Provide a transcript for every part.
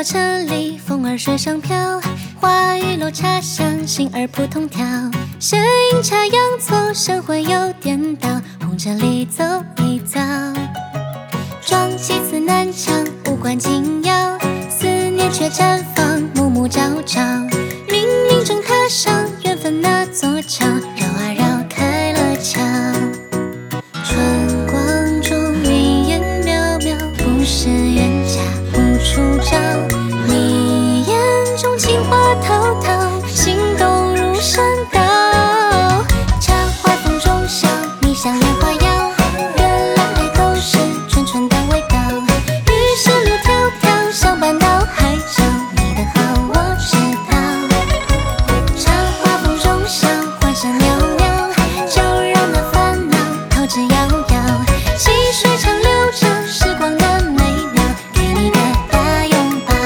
城里，风儿水上飘，花雨楼茶香，杏儿扑通跳。谁阴差阳错，神魂又颠倒，红尘里走一遭。撞几次南墙，无关紧要，思念却绽放，暮暮朝朝。冥冥中踏上缘分那座桥，绕啊绕开了桥。春光中眉眼渺渺，不是冤家无处找。你眼中情话滔滔，心动如山倒。茶花风中笑，你像莲花摇，原来都是纯纯的味道。余生路迢迢，相伴到海角，你的好我知道。茶花风中笑，欢声袅袅，就让那烦恼逃之夭夭。细水长流着时光的美妙，给你个大拥抱。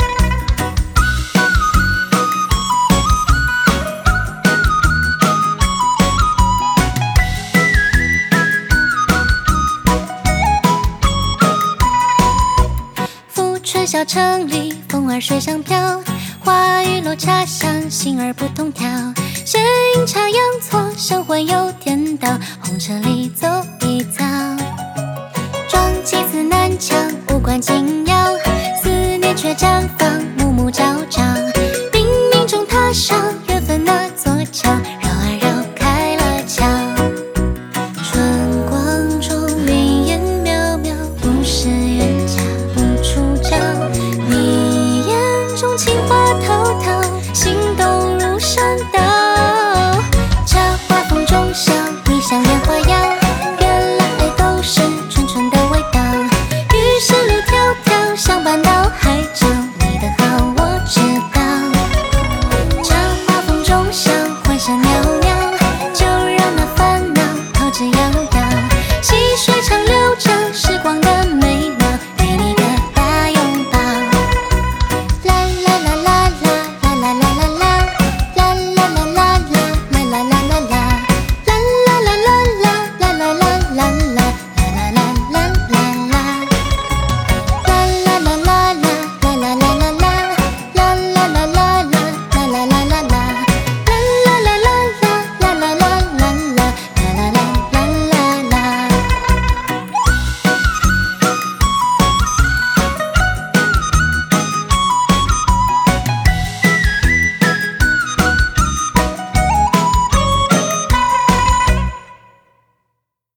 富春小城里，风儿水上飘，花雨楼茶香，杏儿扑通跳。谁阴差阳错，神魂又颠倒，红尘里走一遭。撞几次南墙，无关紧要，思念却绽放，暮暮朝朝。冥冥中踏上缘分那座桥，绕啊绕开了桥。春光中眉眼渺渺，不是冤家无处找。你眼中情话滔滔，心